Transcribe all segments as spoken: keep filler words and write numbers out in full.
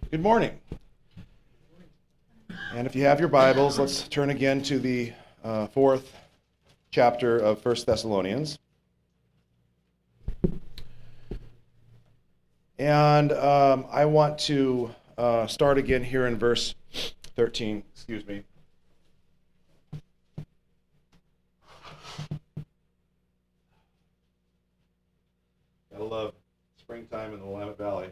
Good morning. And if you have your Bibles, let's turn again to the uh, fourth chapter of First Thessalonians. And um, I want to uh, start again here in verse thirteen. Excuse me. Gotta love springtime in the Willamette Valley.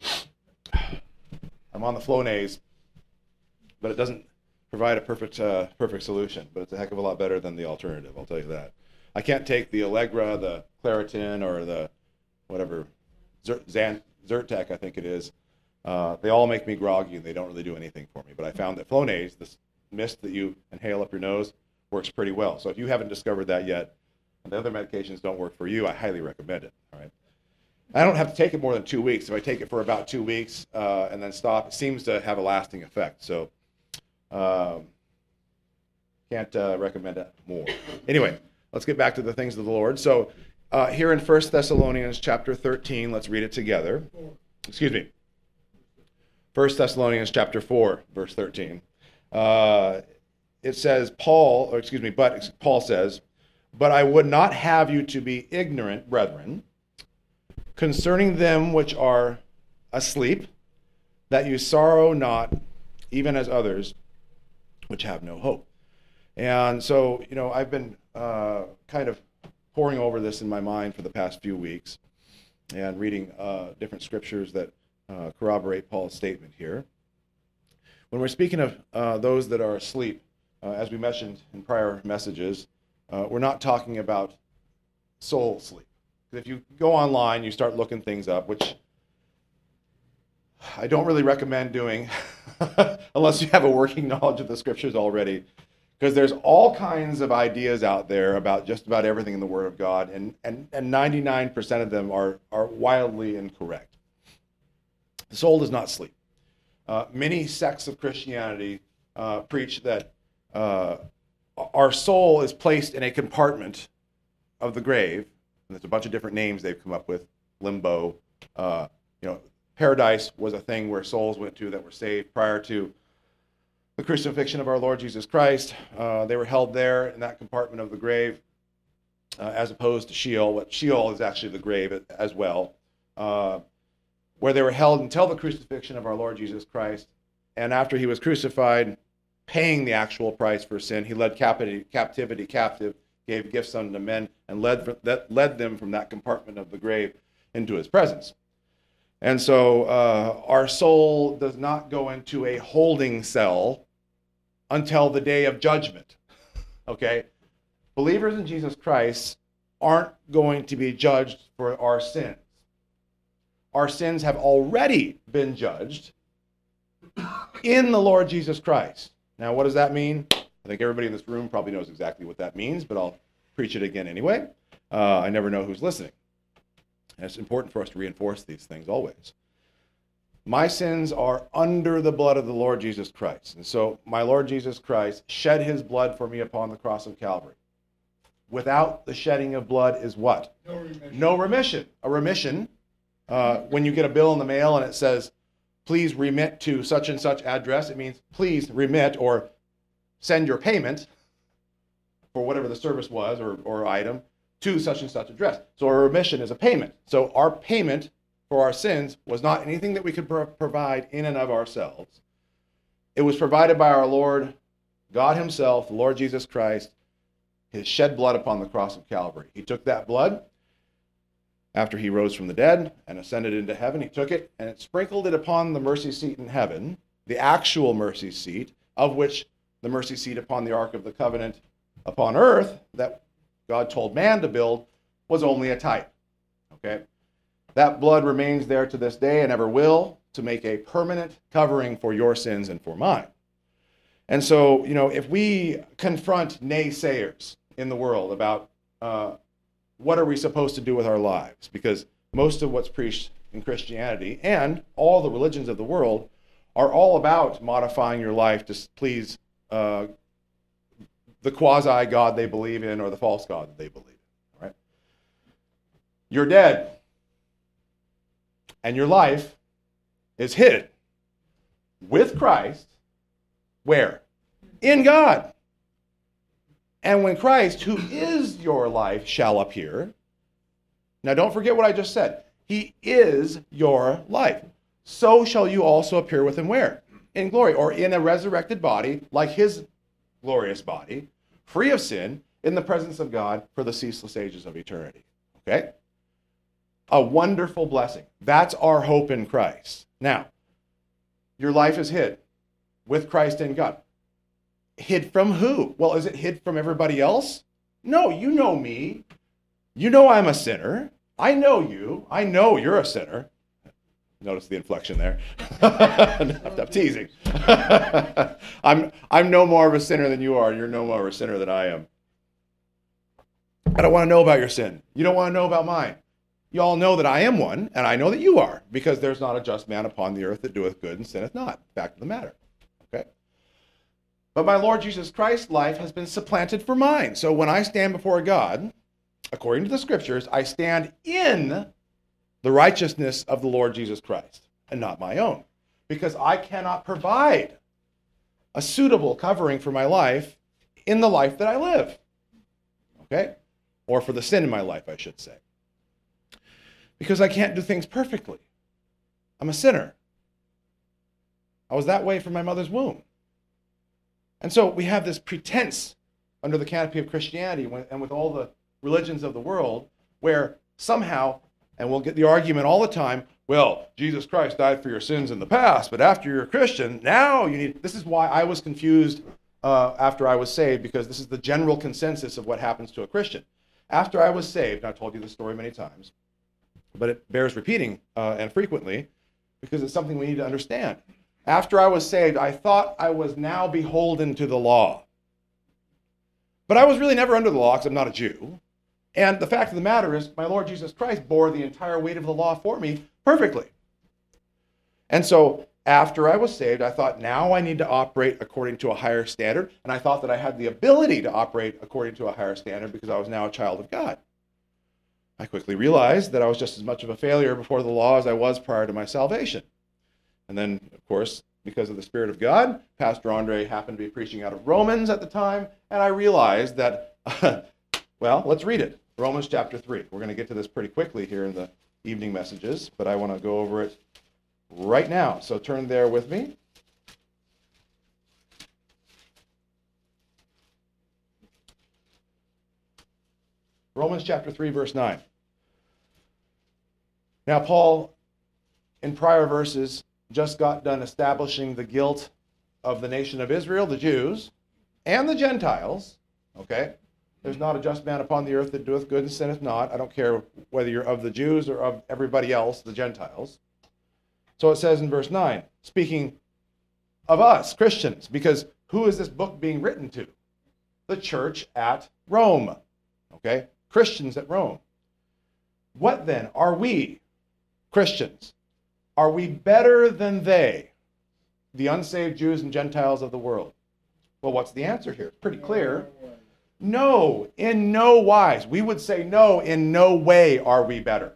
I'm on the Flonase, but it doesn't provide a perfect uh, perfect solution. But it's a heck of a lot better than the alternative, I'll tell you that. I can't take the Allegra, the Claritin, or the whatever, Zan, Zyrtec, I think it is. Uh, they all make me groggy, and they don't really do anything for me. But I found that Flonase, this mist that you inhale up your nose, works pretty well. So if you haven't discovered that yet, and the other medications don't work for you, I highly recommend it. All right. I don't have to take it more than two weeks. If I take it for about two weeks uh, and then stop, it seems to have a lasting effect. So um, can't uh, recommend it more. Anyway, let's get back to the things of the Lord. So uh, here in First Thessalonians chapter thirteen, let's read it together. Excuse me. First Thessalonians chapter four, verse thirteen. Uh, it says, Paul, or excuse me, but Paul says, "But I would not have you to be ignorant, brethren, concerning them which are asleep, that you sorrow not, even as others which have no hope." And so, you know, I've been uh, kind of poring over this in my mind for the past few weeks and reading uh, different scriptures that uh, corroborate Paul's statement here. When we're speaking of uh, those that are asleep, uh, as we mentioned in prior messages, uh, we're not talking about soul sleep. If you go online, you start looking things up, which I don't really recommend doing unless you have a working knowledge of the scriptures already, because there's all kinds of ideas out there about just about everything in the Word of God, and, and, and ninety-nine percent of them are, are wildly incorrect. The soul does not sleep. Uh, many sects of Christianity uh, preach that uh, our soul is placed in a compartment of the grave. And there's a bunch of different names they've come up with. Limbo. Uh, you know, paradise was a thing where souls went to that were saved prior to the crucifixion of our Lord Jesus Christ. Uh, they were held there in that compartment of the grave, uh, as opposed to Sheol. What Sheol is actually the grave as well, uh, where they were held until the crucifixion of our Lord Jesus Christ. And after he was crucified, paying the actual price for sin, he led captivity, captivity captive, gave gifts unto men, and led that led them from that compartment of the grave into his presence. And so uh, our soul does not go into a holding cell until the day of judgment. Okay? Believers in Jesus Christ aren't going to be judged for our sins. Our sins have already been judged in the Lord Jesus Christ. Now, what does that mean? I think everybody in this room probably knows exactly what that means, but I'll preach it again anyway. Uh, I never know who's listening. And it's important for us to reinforce these things always. My sins are under the blood of the Lord Jesus Christ. And so my Lord Jesus Christ shed his blood for me upon the cross of Calvary. Without the shedding of blood is what? No remission. No remission. A remission, uh, when you get a bill in the mail and it says, please remit to such and such address, it means please remit or send your payment for whatever the service was or, or item to such and such address. So a remission is a payment. So our payment for our sins was not anything that we could pro- provide in and of ourselves. It was provided by our Lord, God himself, the Lord Jesus Christ, his shed blood upon the cross of Calvary. He took that blood after he rose from the dead and ascended into heaven. He took it and it sprinkled it upon the mercy seat in heaven, the actual mercy seat, of which the mercy seat upon the Ark of the Covenant upon earth that God told man to build was only a type. Okay? That blood remains there to this day and ever will to make a permanent covering for your sins and for mine. And so, you know, if we confront naysayers in the world about uh, what are we supposed to do with our lives, because most of what's preached in Christianity and all the religions of the world are all about modifying your life to please uh, the quasi-God they believe in or the false God that they believe in, right? You're dead, and your life is hidden with Christ, where? In God. And when Christ, who is your life, shall appear, now don't forget what I just said. He is your life. So shall you also appear with him where? In glory, or in a resurrected body, like his glorious body, free of sin, in the presence of God for the ceaseless ages of eternity. Okay? A wonderful blessing. That's our hope in Christ. Now, your life is hid with Christ in God. Hid from who? Well, is it hid from everybody else? No, you know me. You know I'm a sinner. I know you. I know you're a sinner. Notice the inflection there. I'm teasing. I'm, I'm no more of a sinner than you are. You're no more of a sinner than I am. I don't want to know about your sin. You don't want to know about mine. You all know that I am one, and I know that you are, because there's not a just man upon the earth that doeth good and sinneth not. Fact of the matter. Okay? But my Lord Jesus Christ's life has been supplanted for mine. So when I stand before God, according to the scriptures, I stand in the righteousness of the Lord Jesus Christ, and not my own, because I cannot provide a suitable covering for my life in the life that I live. Okay? Or for the sin in my life, I should say. Because I can't do things perfectly. I'm a sinner. I was that way from my mother's womb. And so we have this pretense under the canopy of Christianity and with all the religions of the world where somehow, and we'll get the argument all the time, well, Jesus Christ died for your sins in the past, but after you're a Christian, now you need... This is why I was confused uh, after I was saved, because this is the general consensus of what happens to a Christian. After I was saved, and I've told you this story many times, but it bears repeating uh, and frequently, because it's something we need to understand. After I was saved, I thought I was now beholden to the law. But I was really never under the law, because I'm not a Jew. And the fact of the matter is, my Lord Jesus Christ bore the entire weight of the law for me perfectly. And so, after I was saved, I thought, now I need to operate according to a higher standard. And I thought that I had the ability to operate according to a higher standard because I was now a child of God. I quickly realized that I was just as much of a failure before the law as I was prior to my salvation. And then, of course, because of the Spirit of God, Pastor Andre happened to be preaching out of Romans at the time, and I realized that, well, let's read it. Romans chapter three. We're going to get to this pretty quickly here in the evening messages, but I want to go over it right now. So turn there with me. Romans chapter three, verse nine. Now, Paul, in prior verses, just got done establishing the guilt of the nation of Israel, the Jews, and the Gentiles. Okay? There's not a just man upon the earth that doeth good and sinneth not. I don't care whether you're of the Jews or of everybody else, the Gentiles. So it says in verse nine, speaking of us, Christians, because who is this book being written to? The church at Rome. Okay? Christians at Rome. What then are we, Christians? Are we better than they, the unsaved Jews and Gentiles of the world? Well, what's the answer here? It's pretty clear. No, in no wise. We would say no, in no way are we better.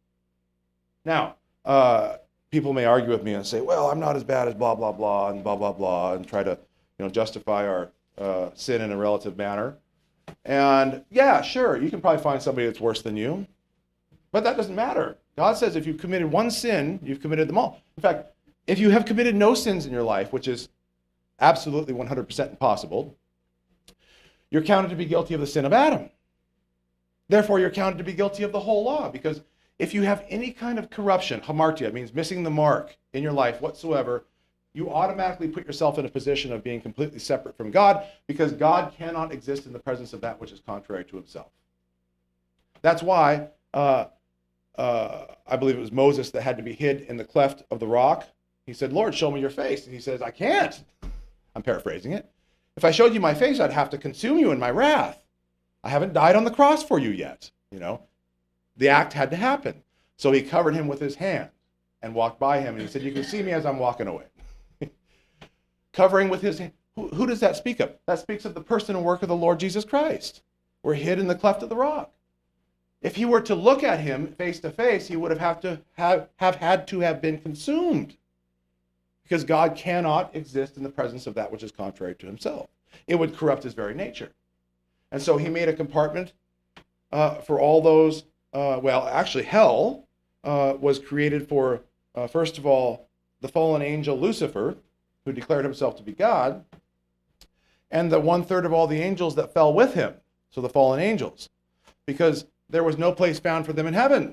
Now, uh, people may argue with me and say, well, I'm not as bad as blah, blah, blah, and blah, blah, blah, and try to you know, justify our uh, sin in a relative manner. And yeah, sure, you can probably find somebody that's worse than you. But that doesn't matter. God says if you've committed one sin, you've committed them all. In fact, if you have committed no sins in your life, which is absolutely one hundred percent impossible, you're counted to be guilty of the sin of Adam. Therefore, you're counted to be guilty of the whole law, because if you have any kind of corruption, hamartia, means missing the mark in your life whatsoever, you automatically put yourself in a position of being completely separate from God, because God cannot exist in the presence of that which is contrary to himself. That's why uh, uh, I believe it was Moses that had to be hid in the cleft of the rock. He said, Lord, show me your face. And he says, I can't. I'm paraphrasing it. If I showed you my face, I'd have to consume you in my wrath. I haven't died on the cross for you yet. You know, the act had to happen. So he covered him with his hand and walked by him. And he said, you can see me as I'm walking away. Covering with his hand. Who, who does that speak of? That speaks of the person and work of the Lord Jesus Christ. We're hid in the cleft of the rock. If he were to look at him face to face, he would have, have to have, have had to have been consumed, because God cannot exist in the presence of that which is contrary to himself. It would corrupt his very nature. And so he made a compartment uh, for all those, uh, well, actually hell uh, was created for, uh, first of all, the fallen angel Lucifer, who declared himself to be God, and the one-third of all the angels that fell with him, so the fallen angels, because there was no place found for them in heaven.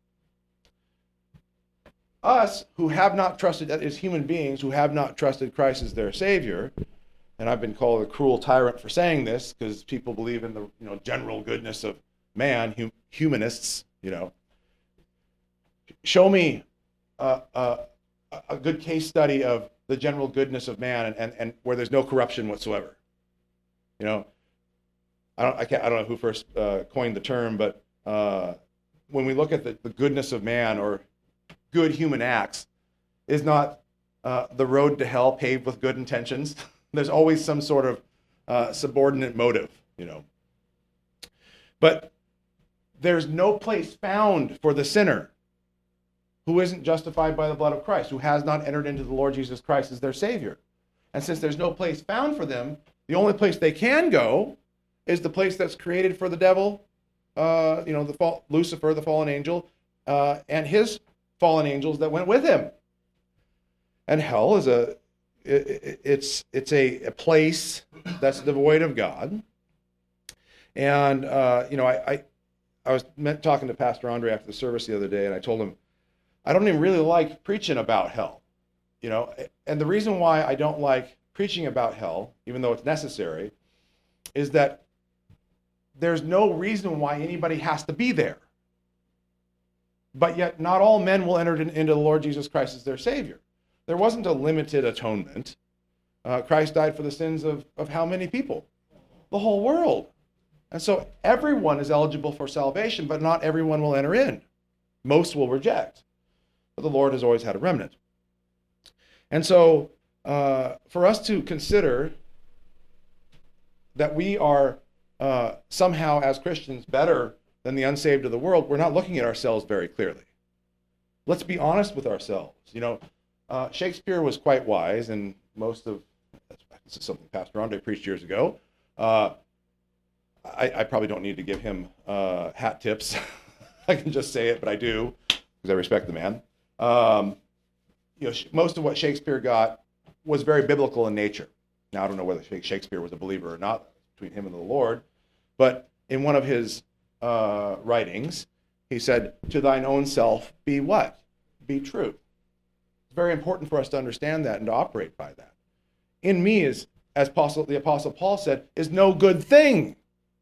Us, who have not trusted, that is human beings, who have not trusted Christ as their Savior, and I've been called a cruel tyrant for saying this, because people believe in the you know general goodness of man, hum, humanists, you know. Show me uh, uh, a good case study of the general goodness of man and, and, and where there's no corruption whatsoever. You know, I don't I can't I don't know who first uh, coined the term, but uh, when we look at the, the goodness of man or good human acts, is not uh, the road to hell paved with good intentions. There's always some sort of uh, subordinate motive, you know. But there's no place found for the sinner who isn't justified by the blood of Christ, who has not entered into the Lord Jesus Christ as their Savior. And since there's no place found for them, the only place they can go is the place that's created for the devil, uh, you know, the fall, Lucifer, the fallen angel, uh, and his fallen angels that went with him. And hell is a, it, it's it's a, a place that's devoid of God. And, uh, you know, I, I, I was meant talking to Pastor Andre after the service the other day, and I told him, I don't even really like preaching about hell, you know, and the reason why I don't like preaching about hell, even though it's necessary, is that there's no reason why anybody has to be there. But yet not all men will enter in, into the Lord Jesus Christ as their Savior. There wasn't a limited atonement. Uh, Christ died for the sins of, of how many people? The whole world. And so everyone is eligible for salvation, but not everyone will enter in. Most will reject. But the Lord has always had a remnant. And so uh, for us to consider that we are uh, somehow as Christians better than the unsaved of the world, we're not looking at ourselves very clearly. Let's be honest with ourselves. You know, uh, Shakespeare was quite wise, and most of, this is something Pastor Andre preached years ago. Uh, I, I probably don't need to give him uh, hat tips. I can just say it, but I do, because I respect the man. Um, you know, most of what Shakespeare got was very biblical in nature. Now, I don't know whether Shakespeare was a believer or not between him and the Lord, but in one of his uh, writings, he said, "To thine own self be what? Be true." It's very important for us to understand that and to operate by that. In me is, as Apostle, the Apostle Paul said, is no good thing.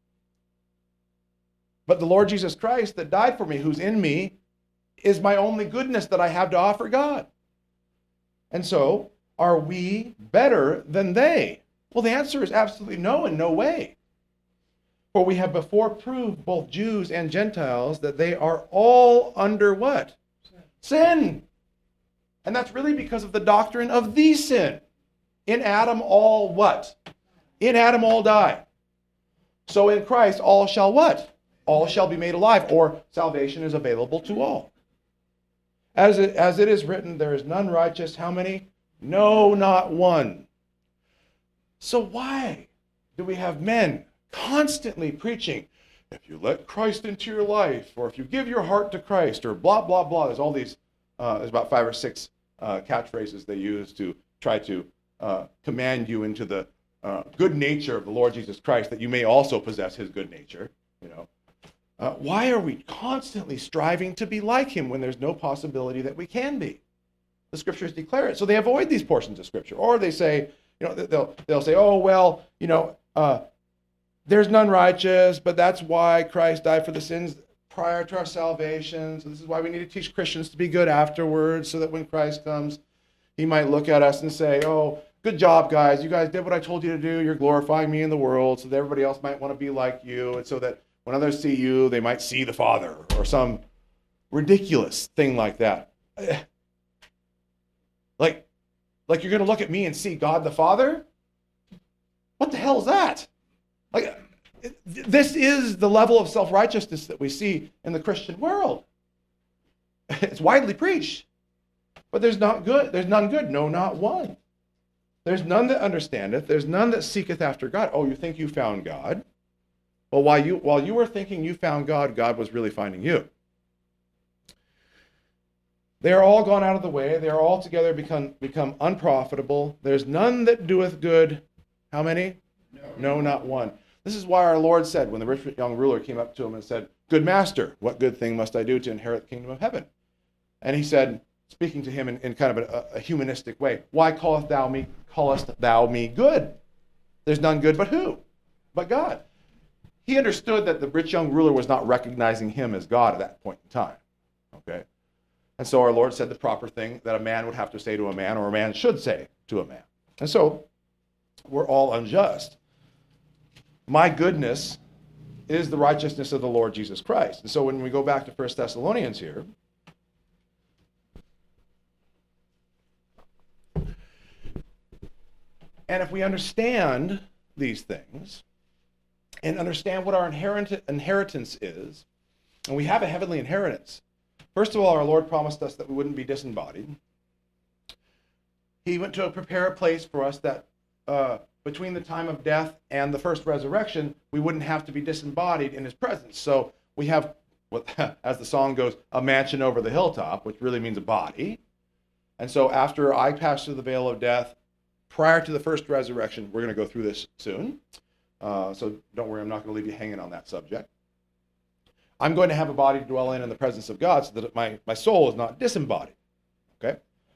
But the Lord Jesus Christ that died for me, who's in me, is my only goodness that I have to offer God. And so, are we better than they? Well, the answer is absolutely no, in no way. For we have before proved, both Jews and Gentiles, that they are all under what? Sin. Sin. And that's really because of the doctrine of the sin. In Adam all what? In Adam all die. So in Christ all shall what? All shall be made alive, or salvation is available to all. As it, as it is written, there is none righteous. How many? No, not one. So why do we have men constantly preaching, if you let Christ into your life, or if you give your heart to Christ, or blah, blah, blah. There's all these, uh, there's about five or six uh, catchphrases they use to try to uh, command you into the uh, good nature of the Lord Jesus Christ, that you may also possess his good nature, you know. Uh, why are we constantly striving to be like him when there's no possibility that we can be? The scriptures declare it. So they avoid these portions of scripture. Or they say, you know, they'll, they'll say, oh, well, you know, uh, there's none righteous, but that's why Christ died for the sins prior to our salvation. So this is why we need to teach Christians to be good afterwards, so that when Christ comes, he might look at us and say, oh, good job, guys. You guys did what I told you to do. You're glorifying me in the world, so that everybody else might want to be like you, and so that when others see you, they might see the Father, or some ridiculous thing like that. Like, like you're going to look at me and see God the Father? What the hell is that? Like, this is the level of self-righteousness that we see in the Christian world. It's widely preached. But there's not good. There's none good. No, not one. There's none that understandeth. There's none that seeketh after God. Oh, you think you found God? Well, while you while you were thinking you found God, God was really finding you. They are all gone out of the way. They are all together become become unprofitable. There's none that doeth good. How many? No, no, not one. This is why our Lord said, when the rich young ruler came up to him and said, "Good master, what good thing must I do to inherit the kingdom of heaven?" And he said, speaking to him in, in kind of a, a humanistic way, "Why callest thou me callest thou me good? There's none good but who? But God." He understood that the rich young ruler was not recognizing him as God at that point in time. Okay? And so our Lord said the proper thing that a man would have to say to a man, or a man should say to a man. And so we're all unjust. My goodness is the righteousness of the Lord Jesus Christ. And so when we go back to First Thessalonians here, and if we understand these things and understand what our inherent inheritance is, and we have a heavenly inheritance. First of all, our Lord promised us that we wouldn't be disembodied. He went to prepare a place for us that uh, between the time of death and the first resurrection, we wouldn't have to be disembodied in his presence. So we have, what, as the song goes, a mansion over the hilltop, which really means a body. And so after I pass through the veil of death, prior to the first resurrection, we're going to go through this soon. Uh, so don't worry, I'm not going to leave you hanging on that subject. I'm going to have a body to dwell in in the presence of God so that my, my soul is not disembodied. Okay?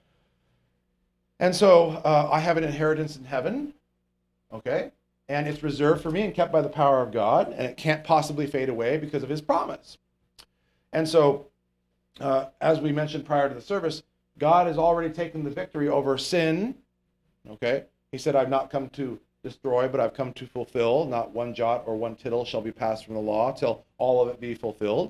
And so uh, I have an inheritance in heaven. Okay? And it's reserved for me and kept by the power of God, and it can't possibly fade away because of his promise. And so, uh, as we mentioned prior to the service, God has already taken the victory over sin. Okay? He said, "I've not come to destroy, but I've come to fulfill. Not one jot or one tittle shall be passed from the law till all of it be fulfilled."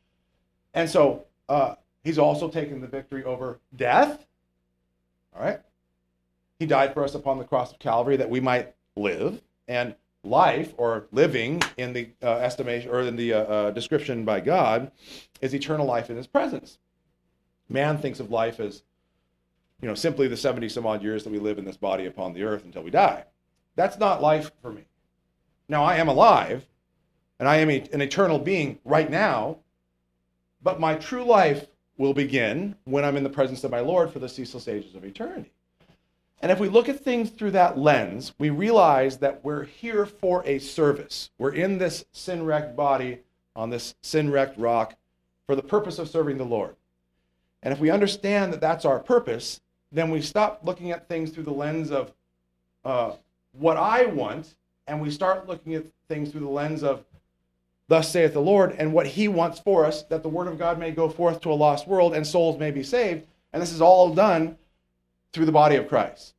And so uh, he's also taken the victory over death. All right? He died for us upon the cross of Calvary that we might live. And life, or living in the uh, estimation, or in the uh, uh, description by God, is eternal life in his presence. Man thinks of life as, you know, simply the seventy some odd years that we live in this body upon the earth until we die. That's not life for me. Now, I am alive, and I am an eternal being right now, but my true life will begin when I'm in the presence of my Lord for the ceaseless ages of eternity. And if we look at things through that lens, we realize that we're here for a service. We're in this sin-wrecked body on this sin-wrecked rock for the purpose of serving the Lord. And if we understand that that's our purpose, then we stop looking at things through the lens of uh, what I want, and we start looking at things through the lens of thus saith the Lord, and what he wants for us, that the word of God may go forth to a lost world and souls may be saved. And this is all done through the body of Christ.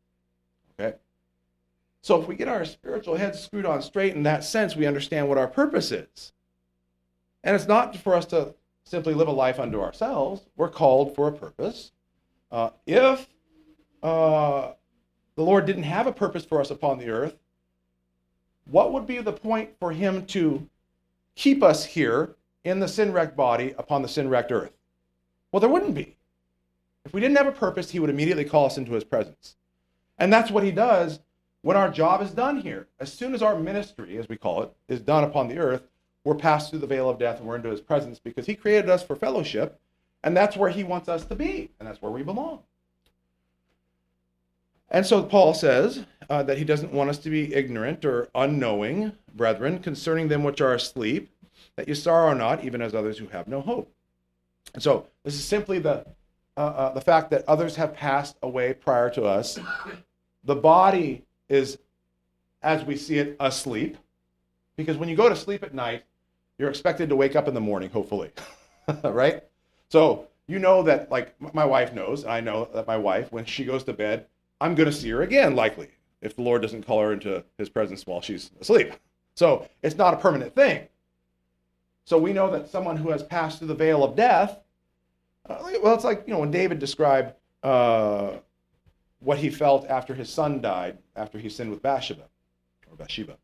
Okay? So if we get our spiritual heads screwed on straight in that sense, we understand what our purpose is. And it's not for us to simply live a life unto ourselves. We're called for a purpose. Uh, if uh, the Lord didn't have a purpose for us upon the earth, what would be the point for him to keep us here in the sin-wrecked body upon the sin-wrecked earth? Well, there wouldn't be. If we didn't have a purpose, he would immediately call us into his presence. And that's what he does when our job is done here. As soon as our ministry, as we call it, is done upon the earth, we're passed through the veil of death and we're into his presence because he created us for fellowship, and that's where he wants us to be, and that's where we belong. And so Paul says uh, that he doesn't want us to be ignorant or unknowing, brethren, concerning them which are asleep, that you sorrow not, even as others who have no hope. And so this is simply the uh, uh, the fact that others have passed away prior to us. The body is, as we see it, asleep, because when you go to sleep at night, you're expected to wake up in the morning, hopefully, right? So you know that, like my wife knows, and I know that my wife, when she goes to bed, I'm going to see her again, likely, if the Lord doesn't call her into his presence while she's asleep. So it's not a permanent thing. So we know that someone who has passed through the veil of death, uh, well, it's like, you know, when David described uh, what he felt after his son died, after he sinned with Bathsheba, or Bathsheba.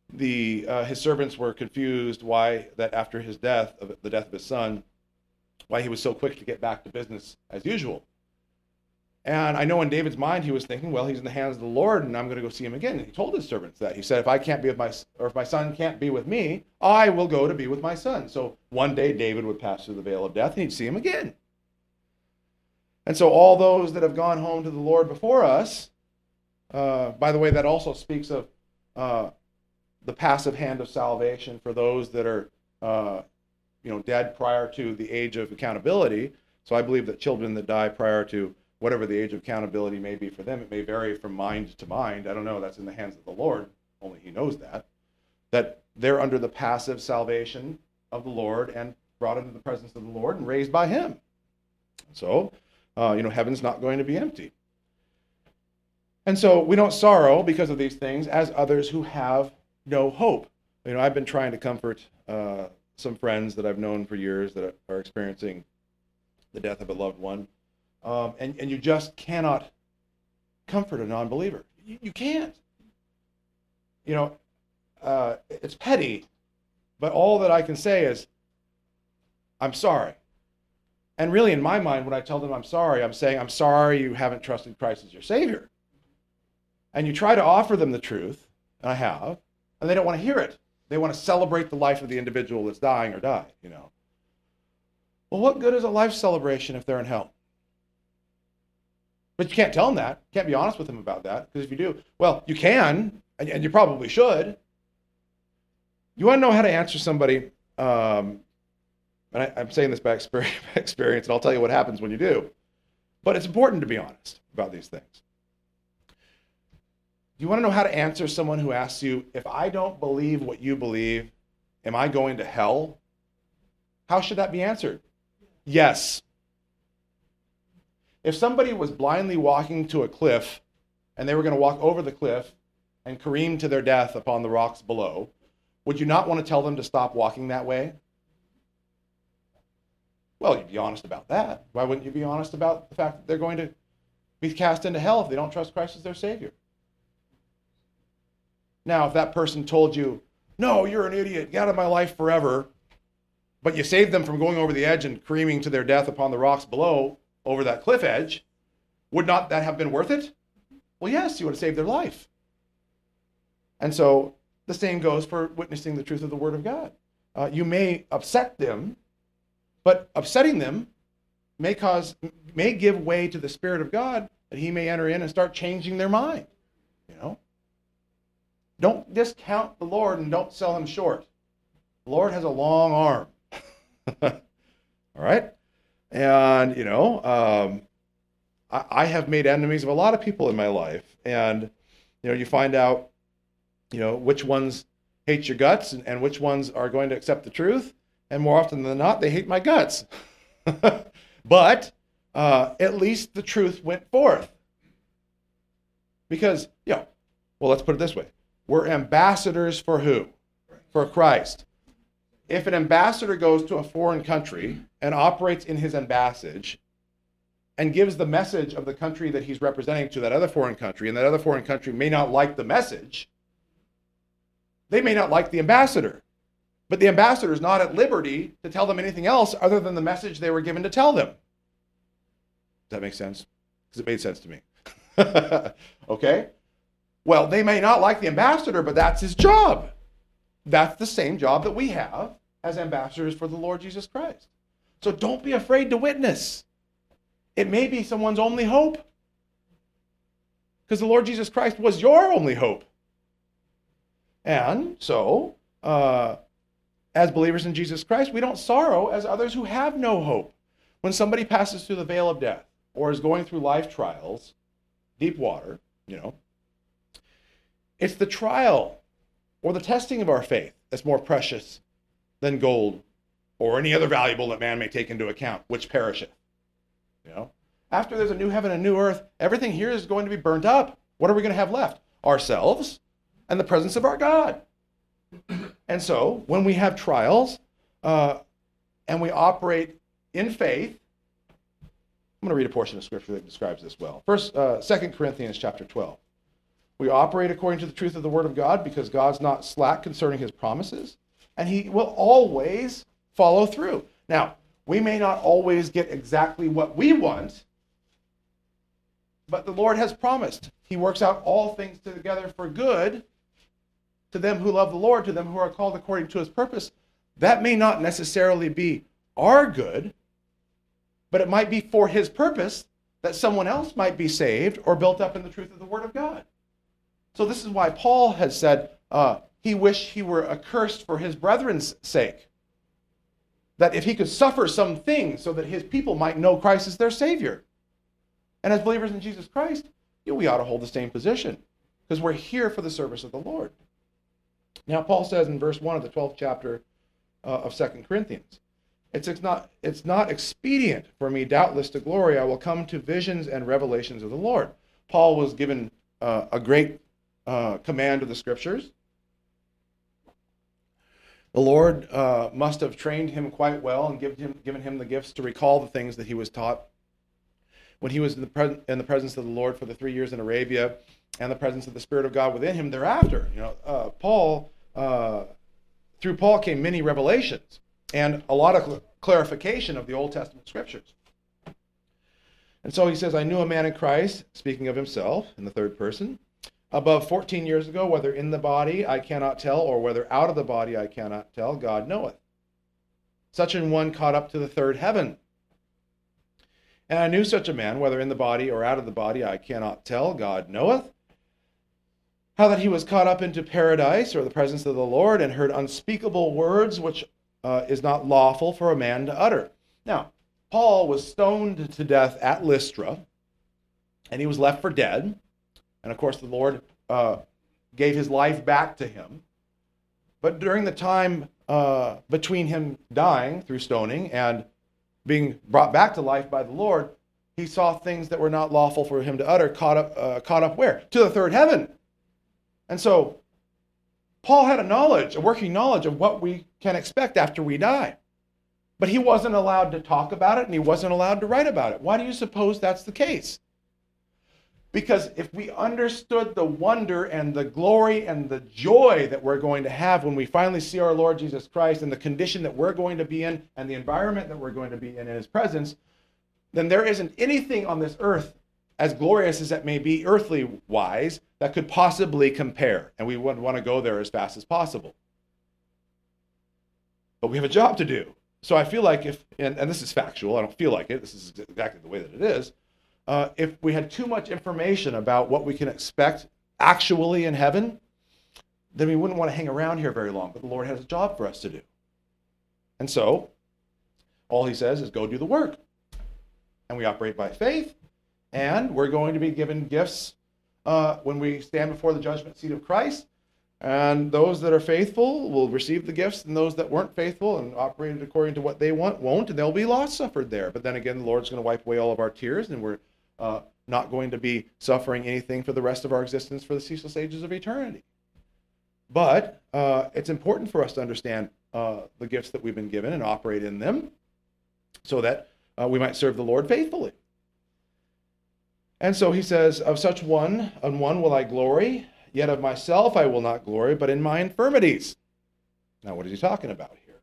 The, uh, his servants were confused why that after his death, of the death of his son, why he was so quick to get back to business as usual. And I know in David's mind, he was thinking, well, he's in the hands of the Lord, and I'm going to go see him again. And he told his servants that. He said, if I can't be with my, or if my son can't be with me, I will go to be with my son. So one day David would pass through the vale of death, and he'd see him again. And so all those that have gone home to the Lord before us, uh, by the way, that also speaks of uh, the passive hand of salvation for those that are, uh, you know, dead prior to the age of accountability. So I believe that children that die prior to whatever the age of accountability may be for them, it may vary from mind to mind. I don't know. That's in the hands of the Lord. Only he knows that. That they're under the passive salvation of the Lord and brought into the presence of the Lord and raised by him. So, uh, you know, heaven's not going to be empty. And so we don't sorrow because of these things as others who have no hope. You know, I've been trying to comfort uh, some friends that I've known for years that are experiencing the death of a loved one. Um, and, and you just cannot comfort a non-believer. You, you can't. You know, uh, it's petty, but all that I can say is, I'm sorry. And really, in my mind, when I tell them I'm sorry, I'm saying, I'm sorry you haven't trusted Christ as your Savior. And you try to offer them the truth, and I have, and they don't want to hear it. They want to celebrate the life of the individual that's dying or died, you know. Well, what good is a life celebration if they're in hell? But you can't tell them that. You can't be honest with them about that. Because if you do, well, you can, and, and you probably should. You want to know how to answer somebody, um, and I, I'm saying this by experience, and I'll tell you what happens when you do. But it's important to be honest about these things. You want to know how to answer someone who asks you, if I don't believe what you believe, am I going to hell? How should that be answered? Yes. If somebody was blindly walking to a cliff and they were going to walk over the cliff and careen to their death upon the rocks below, would you not want to tell them to stop walking that way? Well, you'd be honest about that. Why wouldn't you be honest about the fact that they're going to be cast into hell if they don't trust Christ as their Savior? Now, if that person told you, no, you're an idiot, get out of my life forever, but you saved them from going over the edge and careening to their death upon the rocks below, over that cliff edge, would not that have been worth it? Well, yes, you would have saved their life. And so the same goes for witnessing the truth of the Word of God. Uh, you may upset them, but upsetting them may cause, may give way to the Spirit of God, that he may enter in and start changing their mind. You know? Don't discount the Lord and don't sell him short. The Lord has a long arm. All right? And, you know, um, I, I have made enemies of a lot of people in my life. And, you know, you find out, you know, which ones hate your guts and, and which ones are going to accept the truth. And more often than not, they hate my guts. But uh, at least the truth went forth. Because, you know, well, let's put it this way. We're ambassadors for who? For Christ. If an ambassador goes to a foreign country and operates in his embassage and gives the message of the country that he's representing to that other foreign country, and that other foreign country may not like the message, they may not like the ambassador. But the ambassador is not at liberty to tell them anything else other than the message they were given to tell them. Does that make sense? Because it made sense to me. Okay? Well, they may not like the ambassador, but that's his job. That's the same job that we have as ambassadors for the Lord Jesus Christ. So don't be afraid to witness. It may be someone's only hope. Because the Lord Jesus Christ was your only hope. And so, uh, as believers in Jesus Christ, we don't sorrow as others who have no hope. When somebody passes through the vale of death or is going through life trials, deep water, you know, it's the trial or the testing of our faith that's more precious than gold or any other valuable that man may take into account, which perisheth. You know, after there's a new heaven and new earth, everything here is going to be burnt up. What are we going to have left? Ourselves and the presence of our God. And so when we have trials uh, and we operate in faith, I'm going to read a portion of scripture that describes this well. First, uh, Second Corinthians chapter twelve. We operate according to the truth of the Word of God because God's not slack concerning his promises, and he will always follow through. Now, We may not always get exactly what we want, but the Lord has promised. He works out all things together for good to them who love the Lord, to them who are called according to his purpose. That may not necessarily be our good, but it might be for his purpose that someone else might be saved or built up in the truth of the Word of God. So this is why Paul has said uh, he wished he were accursed for his brethren's sake. That if he could suffer some things so that his people might know Christ as their Savior. And as believers in Jesus Christ, you know, we ought to hold the same position because we're here for the service of the Lord. Now, Paul says in verse one of the twelfth chapter uh, of Second Corinthians, it's, it's, not, it's not expedient for me, doubtless, to glory. I will come to visions and revelations of the Lord. Paul was given uh, a great uh, command of the Scriptures. The Lord uh, must have trained him quite well and given him, given him the gifts to recall the things that he was taught when he was in the, pre- in the presence of the Lord for the three years in Arabia and the presence of the Spirit of God within him thereafter. You know, uh, Paul, uh, through Paul came many revelations and a lot of cl- clarification of the Old Testament Scriptures. And so he says, I knew a man in Christ, speaking of himself in the third person, above fourteen years ago, whether in the body I cannot tell, or whether out of the body I cannot tell, God knoweth. Such an one caught up to the third heaven. And I knew such a man, whether in the body or out of the body I cannot tell, God knoweth. How that he was caught up into paradise, or the presence of the Lord, and heard unspeakable words, which uh, is not lawful for a man to utter. Now, Paul was stoned to death at Lystra, and he was left for dead. And of course, the Lord uh, gave his life back to him. But during the time uh, between him dying through stoning and being brought back to life by the Lord, he saw things that were not lawful for him to utter, caught up, uh, caught up where? To the third heaven. And so Paul had a knowledge, a working knowledge of what we can expect after we die. But he wasn't allowed to talk about it, and he wasn't allowed to write about it. Why do you suppose that's the case? Because if we understood the wonder and the glory and the joy that we're going to have when we finally see our Lord Jesus Christ and the condition that we're going to be in and the environment that we're going to be in in his presence, then there isn't anything on this earth, as glorious as it may be earthly wise, that could possibly compare. And we would want to go there as fast as possible. But we have a job to do. So I feel like if, and, and this is factual, I don't feel like it, this is exactly the way that it is. Uh, if we had too much information about what we can expect actually in heaven, then we wouldn't want to hang around here very long. But the Lord has a job for us to do. And so, all he says is go do the work. And we operate by faith. And we're going to be given gifts uh, when we stand before the judgment seat of Christ. And those that are faithful will receive the gifts, and those that weren't faithful and operated according to what they want won't, and there'll be loss suffered there. But then again, the Lord's going to wipe away all of our tears, and we're uh, not going to be suffering anything for the rest of our existence for the ceaseless ages of eternity. But uh, it's important for us to understand uh, the gifts that we've been given and operate in them so that uh, we might serve the Lord faithfully. And so he says, of such one, on one will I glory, yet of myself I will not glory, but in my infirmities. Now, what is he talking about here?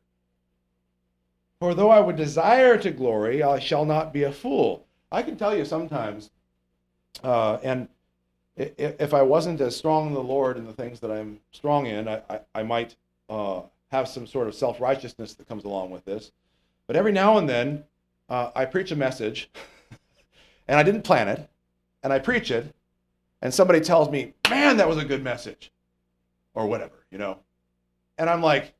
For though I would desire to glory, I shall not be a fool. I can tell you sometimes, uh, and if I wasn't as strong in the Lord in the things that I'm strong in, I, I, I might uh, have some sort of self-righteousness that comes along with this. But every now and then, uh, I preach a message, and I didn't plan it, and I preach it, and somebody tells me, man, that was a good message, or whatever, you know. And I'm like,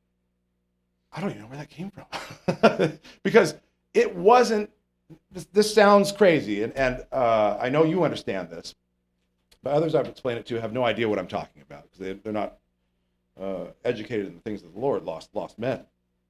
I don't even know where that came from. Because it wasn't, this, this sounds crazy, and, and uh, I know you understand this, but others I've explained it to have no idea what I'm talking about, because they, they're not uh, educated in the things of the Lord, lost, lost men.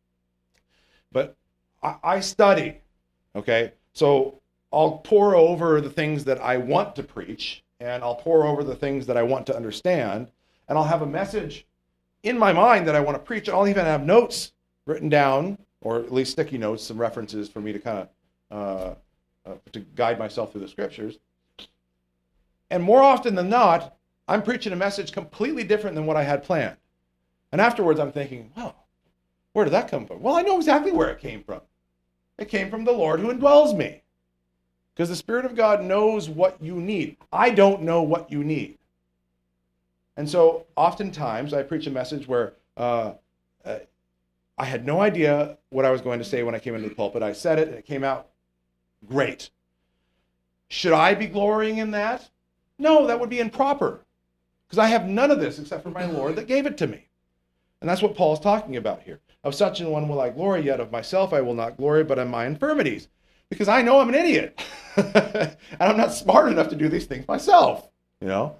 But I, I study, okay? So I'll pore over the things that I want to preach, and I'll pore over the things that I want to understand, and I'll have a message in my mind that I want to preach. I'll even have notes written down, or at least sticky notes, some references for me to kind of uh, uh, to guide myself through the scriptures. And more often than not, I'm preaching a message completely different than what I had planned. And afterwards, I'm thinking, well, where did that come from? Well, I know exactly where it came from. It came from the Lord who indwells me. Because the Spirit of God knows what you need. I don't know what you need. And so oftentimes I preach a message where uh, uh, I had no idea what I was going to say when I came into the pulpit. I said it and it came out great. Should I be glorying in that? No, that would be improper. Because I have none of this except for my Lord that gave it to me. And that's what Paul's talking about here. Of such an one will I glory, yet of myself I will not glory, but in my infirmities. Because I know I'm an idiot. And I'm not smart enough to do these things myself. You know?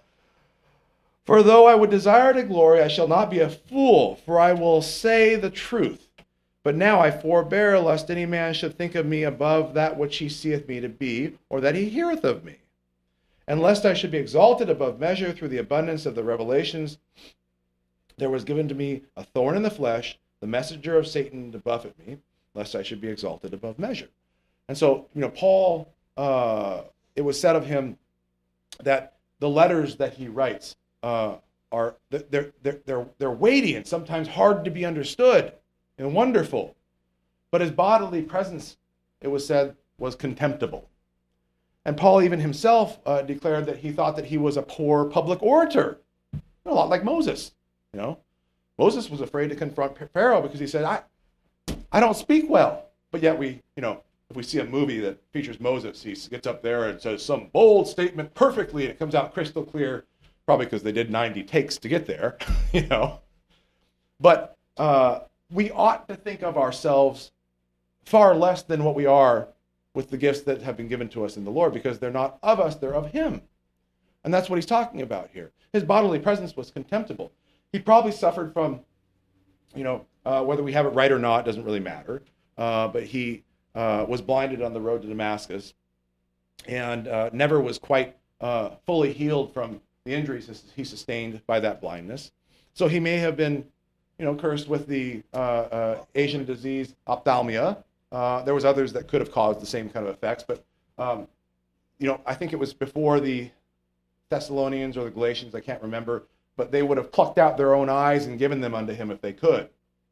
For though I would desire to glory, I shall not be a fool, for I will say the truth. But now I forbear, lest any man should think of me above that which he seeth me to be, or that he heareth of me. And lest I should be exalted above measure through the abundance of the revelations, there was given to me a thorn in the flesh, the messenger of Satan to buffet me, lest I should be exalted above measure. And so, you know, Paul, uh, it was said of him that the letters that he writes uh, are, they're, they're, they're, they're weighty and sometimes hard to be understood and wonderful. But his bodily presence, it was said, was contemptible. And Paul even himself uh, declared that he thought that he was a poor public orator, a lot like Moses. You know, Moses was afraid to confront Pharaoh because he said, I, I don't speak well. But yet we, you know, if we see a movie that features Moses, he gets up there and says some bold statement perfectly, and it comes out crystal clear, probably because they did ninety takes to get there, you know. But uh, we ought to think of ourselves far less than what we are with the gifts that have been given to us in the Lord, because they're not of us, they're of him. And that's what he's talking about here. His bodily presence was contemptible. He probably suffered from, you know, uh, whether we have it right or not, doesn't really matter. Uh, but he uh, was blinded on the road to Damascus and uh, never was quite uh, fully healed from the injuries he sustained by that blindness. So he may have been, you know, cursed with the uh, uh, Asian disease ophthalmia. Uh, there was others that could have caused the same kind of effects, but um, you know, I think it was before the Thessalonians or the Galatians, I can't remember, but they would have plucked out their own eyes and given them unto him if they could.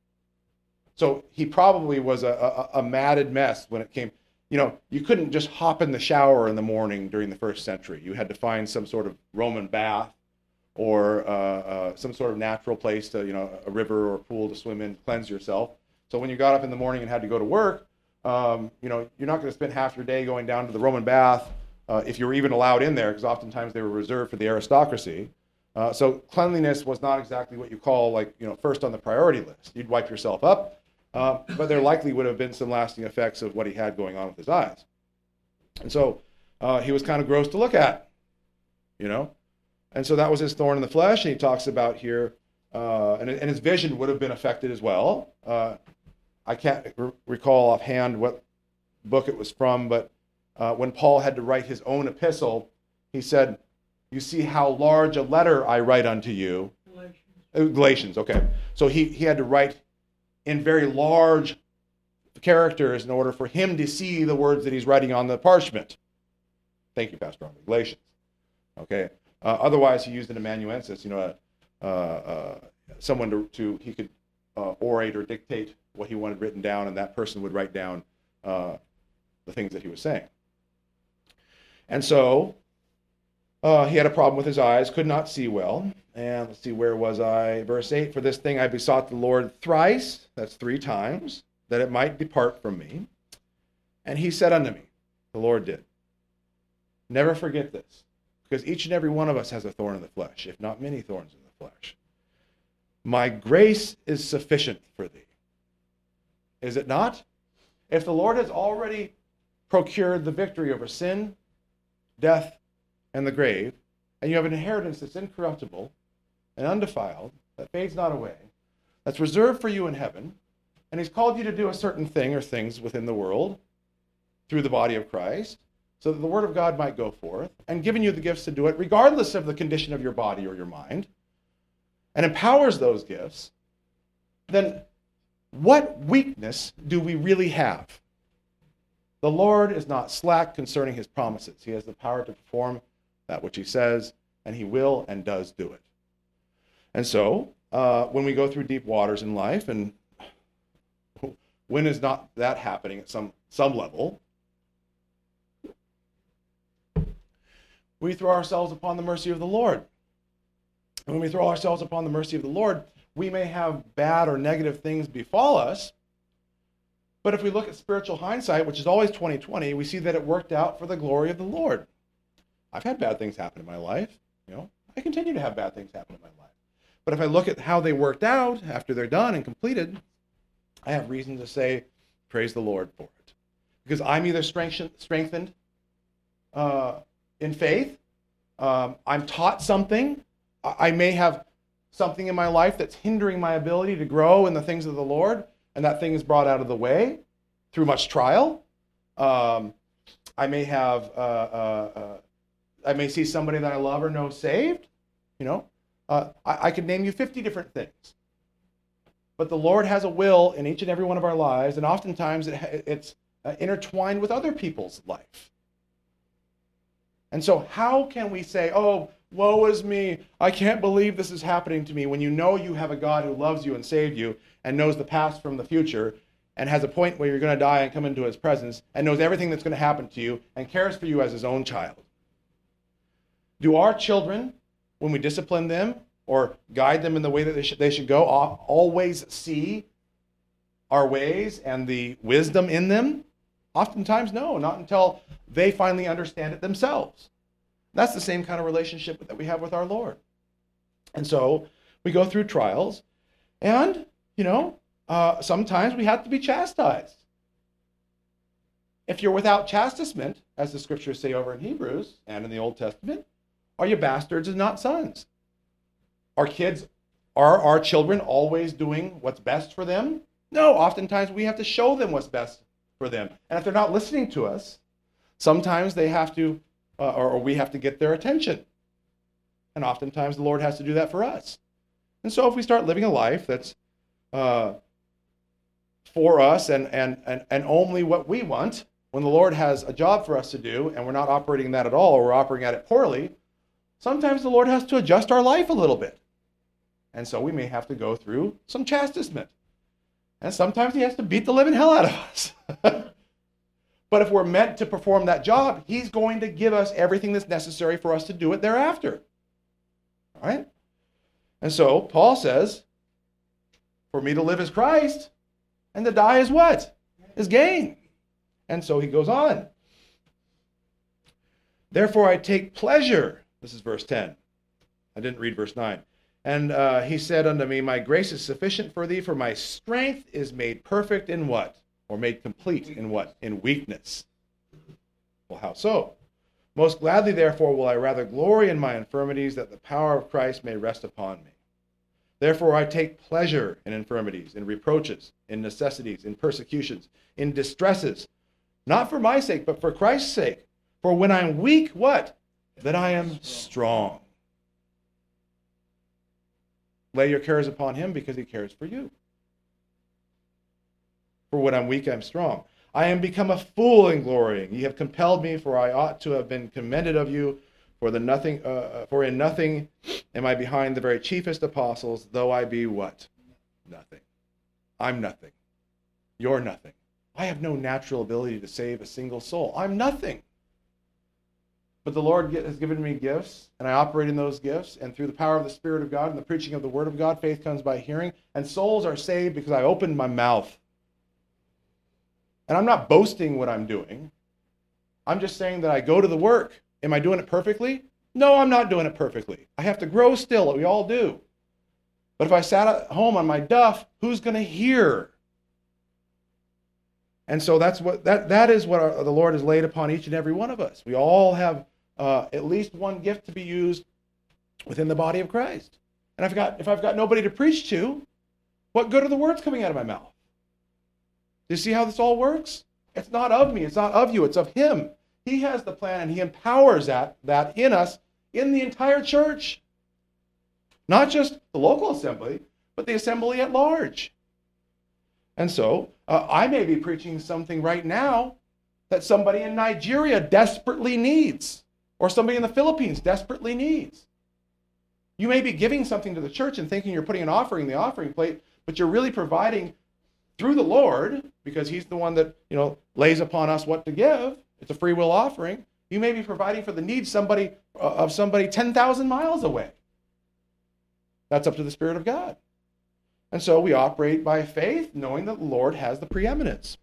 So he probably was a, a, a matted mess when it came. You know, you couldn't just hop in the shower in the morning during the first century. You had to find some sort of Roman bath or uh, uh, some sort of natural place to, you know, a river or a pool to swim in, cleanse yourself. So when you got up in the morning and had to go to work, um, you know, you're not going to spend half your day going down to the Roman bath uh, if you were even allowed in there, because oftentimes they were reserved for the aristocracy. Uh, so cleanliness was not exactly what you call, like, you know, first on the priority list. You'd wipe yourself up. Uh, but there likely would have been some lasting effects of what he had going on with his eyes. And so uh, he was kind of gross to look at, you know. And so that was his thorn in the flesh. And he talks about here, uh, and, and his vision would have been affected as well. Uh, I can't re- recall offhand what book it was from, but uh, when Paul had to write his own epistle, he said, you see how large a letter I write unto you. Galatians. Uh, Galatians, okay. So he, he had to write in very large characters in order for him to see the words that he's writing on the parchment. Thank you, Pastor Arnold. Galatians. Okay. Uh, otherwise, he used an amanuensis, you know, uh, uh, someone to, to he could uh, orate or dictate what he wanted written down, and that person would write down uh, the things that he was saying. And so uh, he had a problem with his eyes, could not see well. And let's see, where was I? Verse eight, for this thing I besought the Lord thrice, that's three times, that it might depart from me. And he said unto me, the Lord did, never forget this, because each and every one of us has a thorn in the flesh, if not many thorns in the flesh. My grace is sufficient for thee. Is it not? If the Lord has already procured the victory over sin, death, and the grave, and you have an inheritance that's incorruptible and undefiled, that fades not away, that's reserved for you in heaven, and he's called you to do a certain thing or things within the world through the body of Christ, so that the word of God might go forth, and given you the gifts to do it, regardless of the condition of your body or your mind, and empowers those gifts, then what weakness do we really have? The Lord is not slack concerning his promises. He has the power to perform that which he says, and he will and does do it. And so, uh, when we go through deep waters in life, and When is not that happening at some, some level? We throw ourselves upon the mercy of the Lord. And when we throw ourselves upon the mercy of the Lord, we may have bad or negative things befall us. But if we look at spiritual hindsight, which is always twenty twenty, we see that it worked out for the glory of the Lord. I've had bad things happen in my life. You know, I continue to have bad things happen in my life. But if I look at how they worked out after they're done and completed, I have reason to say, praise the Lord for it. Because I'm either strengthened uh, in faith, um, I'm taught something, I may have something in my life that's hindering my ability to grow in the things of the Lord, and that thing is brought out of the way through much trial. Um, I may have, uh, uh, uh, I may see somebody that I love or know saved. You know, uh, I, I could name you fifty different things. But the Lord has a will in each and every one of our lives, and oftentimes it, it's uh, intertwined with other people's life. And so how can we say, oh, woe is me, I can't believe this is happening to me, when you know you have a God who loves you and saved you and knows the past from the future and has a point where you're going to die and come into his presence and knows everything that's going to happen to you and cares for you as his own child? Do our children, when we discipline them or guide them in the way that they should, they should go, always see our ways and the wisdom in them? Oftentimes, no, not until they finally understand it themselves. That's the same kind of relationship that we have with our Lord. And so we go through trials, and, you know, uh, sometimes we have to be chastised. If you're without chastisement, as the scriptures say over in Hebrews and in the Old Testament, are you bastards and not sons? Are kids, are our children always doing what's best for them? No, oftentimes we have to show them what's best for them. And if they're not listening to us, sometimes they have to, uh, or, or we have to get their attention. And oftentimes the Lord has to do that for us. And so if we start living a life that's uh, for us and, and, and, and only what we want, when the Lord has a job for us to do and we're not operating that at all, or we're operating at it poorly, sometimes the Lord has to adjust our life a little bit. And so we may have to go through some chastisement. And sometimes he has to beat the living hell out of us. But if we're meant to perform that job, he's going to give us everything that's necessary for us to do it thereafter. All right? And so Paul says, for me to live is Christ, and to die is what? Is gain. And so he goes on. Therefore I take pleasure. This is verse ten. I didn't read verse nine. And uh, he said unto me, my grace is sufficient for thee, for my strength is made perfect in what? Or made complete in what? In weakness. Well, how so? Most gladly, therefore, will I rather glory in my infirmities, that the power of Christ may rest upon me. Therefore I take pleasure in infirmities, in reproaches, in necessities, in persecutions, in distresses, not for my sake, but for Christ's sake. For when I'm weak, what? That I am strong. Lay your cares upon him, because he cares for you. For when I'm weak, I'm strong. I am become a fool in glorying. Ye have compelled me, for I ought to have been commended of you. For the nothing, uh, for in nothing am I behind the very chiefest apostles, though I be what? Nothing. I'm nothing. You're nothing. I have no natural ability to save a single soul. I'm nothing. But the Lord has given me gifts, and I operate in those gifts, and through the power of the Spirit of God and the preaching of the Word of God, faith comes by hearing, and souls are saved because I opened my mouth. And I'm not boasting what I'm doing. I'm just saying that I go to the work. Am I doing it perfectly? No, I'm not doing it perfectly. I have to grow still. We all do. But if I sat at home on my duff, who's going to hear? And so that's what that that is what our, the Lord has laid upon each and every one of us. We all have uh, at least one gift to be used within the body of Christ. And I've got if I've got nobody to preach to, what good are the words coming out of my mouth? Do you see how this all works? It's not of me. It's not of you. It's of him. He has the plan, and he empowers that, that in us, in the entire church. Not just the local assembly, but the assembly at large. And so, uh, I may be preaching something right now that somebody in Nigeria desperately needs, or somebody in the Philippines desperately needs. You may be giving something to the church and thinking you're putting an offering in the offering plate, but you're really providing through the Lord, because he's the one that, you know, lays upon us what to give. It's a free will offering. You may be providing for the needs somebody uh, of somebody ten thousand miles away. That's up to the Spirit of God. And so we operate by faith, knowing that the Lord has the preeminence.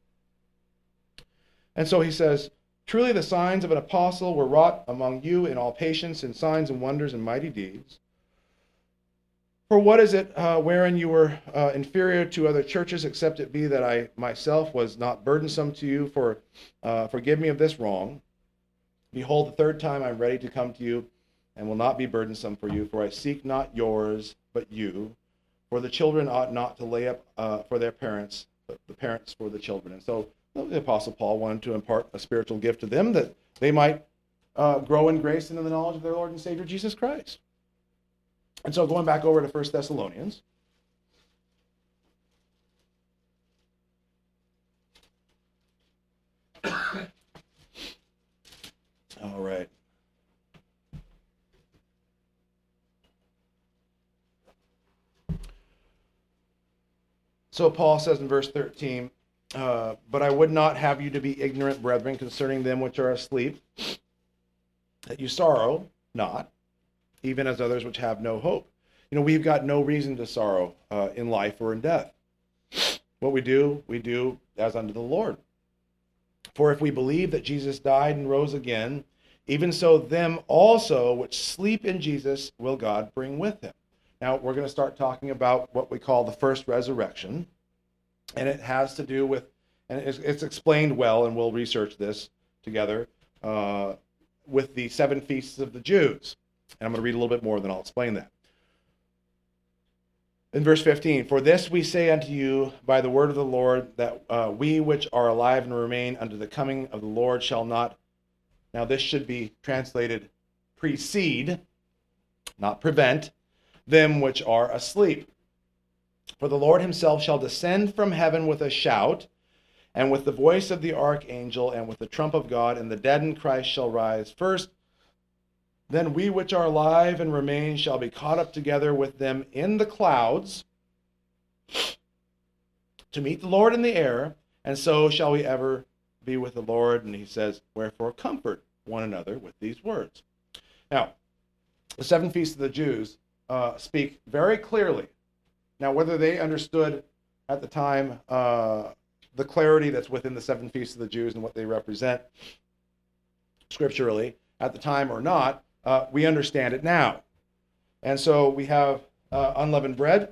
And so he says, truly the signs of an apostle were wrought among you in all patience and signs and wonders and mighty deeds. For what is it uh, wherein you were uh, inferior to other churches, except it be that I myself was not burdensome to you? For uh, forgive me of this wrong. Behold, the third time I am ready to come to you, and will not be burdensome for you. For I seek not yours, but you. For the children ought not to lay up uh, for their parents, but the parents for the children. And so the Apostle Paul wanted to impart a spiritual gift to them that they might uh, grow in grace and in the knowledge of their Lord and Savior Jesus Christ. And so going back over to First Thessalonians. All right. So Paul says in verse thirteen, uh, but I would not have you to be ignorant, brethren, concerning them which are asleep, that you sorrow not, even as others which have no hope. You know, we've got no reason to sorrow uh, in life or in death. What we do, we do as unto the Lord. For if we believe that Jesus died and rose again, even so them also which sleep in Jesus will God bring with him. Now, we're going to start talking about what we call the first resurrection, and it has to do with, and it's, it's explained well, and we'll research this together, uh, with the seven feasts of the Jews. And I'm going to read a little bit more, then I'll explain that. In verse fifteen, for this we say unto you by the word of the Lord, that uh, we which are alive and remain unto the coming of the Lord shall not, now this should be translated precede, not prevent, them which are asleep. For the Lord himself shall descend from heaven with a shout, and with the voice of the archangel, and with the trump of God, and the dead in Christ shall rise first. Then we which are alive and remain shall be caught up together with them in the clouds to meet the Lord in the air, and so shall we ever be with the Lord. And he says, wherefore comfort one another with these words. Now, the seven feasts of the Jews uh, speak very clearly. Now, whether they understood at the time uh, the clarity that's within the seven feasts of the Jews and what they represent scripturally at the time or not, uh, we understand it now. And so we have uh, unleavened bread,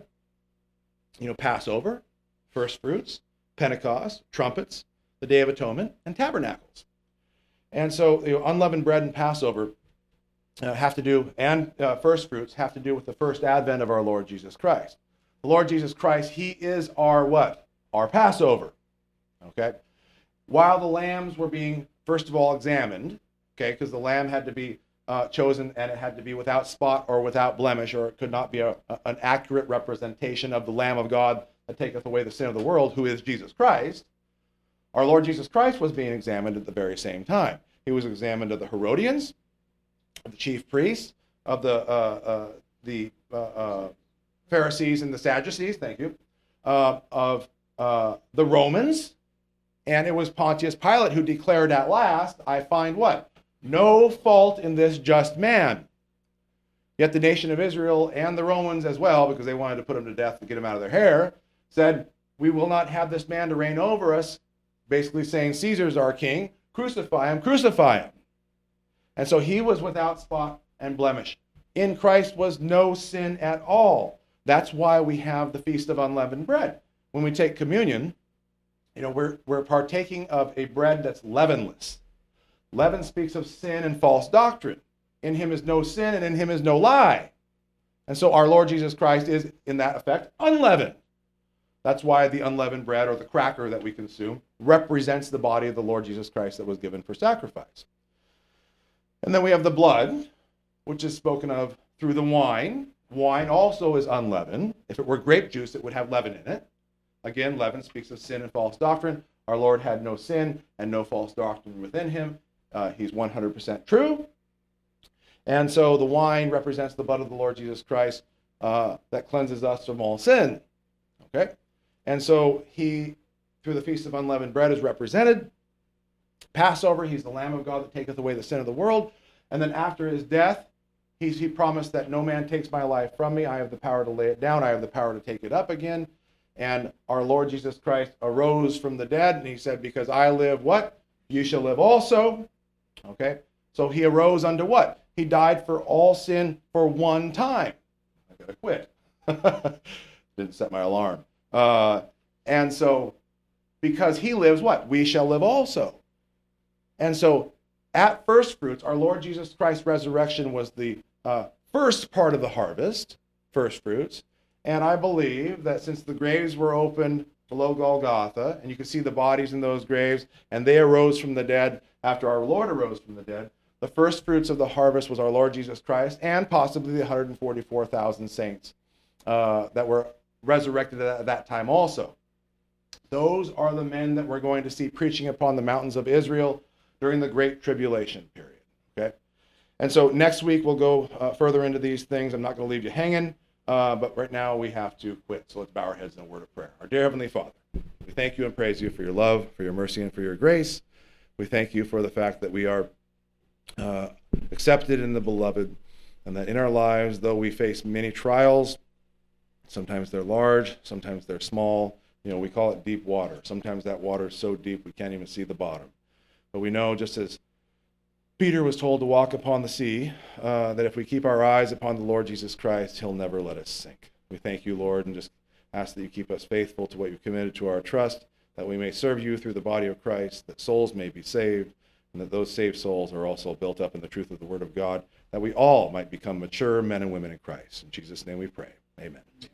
you know, Passover, first fruits, Pentecost, trumpets, the Day of Atonement, and tabernacles. And so, you know, unleavened bread and Passover uh, have to do, and uh, first fruits have to do with the first advent of our Lord Jesus Christ. The Lord Jesus Christ, he is our what? Our Passover. Okay? While the lambs were being, first of all, examined, okay, because the lamb had to be uh, chosen and it had to be without spot or without blemish, or it could not be a, a, an accurate representation of the Lamb of God that taketh away the sin of the world, who is Jesus Christ. Our Lord Jesus Christ was being examined at the very same time. He was examined of the Herodians, of the chief priests, of the uh, uh, the uh, uh, Pharisees and the Sadducees, thank you, uh, of uh, the Romans, and it was Pontius Pilate who declared at last, I find what? No fault in this just man. Yet the nation of Israel and the Romans as well, because they wanted to put him to death to get him out of their hair, said, we will not have this man to reign over us, basically saying Caesar's our king, crucify him, crucify him. And so he was without spot and blemish. In Christ was no sin at all. That's why we have the Feast of Unleavened Bread. When we take communion, you know, we're, we're partaking of a bread that's leavenless. Leaven speaks of sin and false doctrine. In him is no sin, and in him is no lie. And so our Lord Jesus Christ is, in that effect, unleavened. That's why the unleavened bread, or the cracker that we consume, represents the body of the Lord Jesus Christ that was given for sacrifice. And then we have the blood, which is spoken of through the wine. Wine also is unleavened. If it were grape juice, it would have leaven in it. Again, leaven speaks of sin and false doctrine. Our Lord had no sin and no false doctrine within him. Uh, he's one hundred percent true. And so the wine represents the blood of the Lord Jesus Christ uh, that cleanses us from all sin. Okay? And so he, through the Feast of Unleavened Bread, is represented. Passover, he's the Lamb of God that taketh away the sin of the world. And then after his death, he's, he promised that no man takes my life from me. I have the power to lay it down. I have the power to take it up again. And our Lord Jesus Christ arose from the dead, and he said, because I live, what? You shall live also. Okay? So he arose unto what? He died for all sin for one time. I gotta quit. Didn't set my alarm. Uh, and so, because he lives, what? We shall live also. And so, at first fruits, our Lord Jesus Christ's resurrection was the uh, first part of the harvest, first fruits. And I believe that since the graves were opened below Golgotha, and you can see the bodies in those graves, and they arose from the dead after our Lord arose from the dead, the first fruits of the harvest was our Lord Jesus Christ and possibly the one hundred forty-four thousand saints uh, that were resurrected at that time also. Those are the men that we're going to see preaching upon the mountains of Israel during the Great Tribulation period. Okay? And so next week we'll go uh, further into these things. I'm not going to leave you hanging. Uh, but right now we have to quit, so let's bow our heads in a word of prayer. Our dear Heavenly Father, we thank you and praise you for your love, for your mercy, and for your grace. We thank you for the fact that we are uh, accepted in the beloved, and that in our lives, though we face many trials, sometimes they're large, sometimes they're small. You know, we call it deep water. Sometimes that water is so deep we can't even see the bottom. But we know, just as Peter was told to walk upon the sea, uh, that if we keep our eyes upon the Lord Jesus Christ, he'll never let us sink. We thank you, Lord, and just ask that you keep us faithful to what you've committed to our trust, that we may serve you through the body of Christ, that souls may be saved, and that those saved souls are also built up in the truth of the word of God, that we all might become mature men and women in Christ. In Jesus' name we pray. Amen.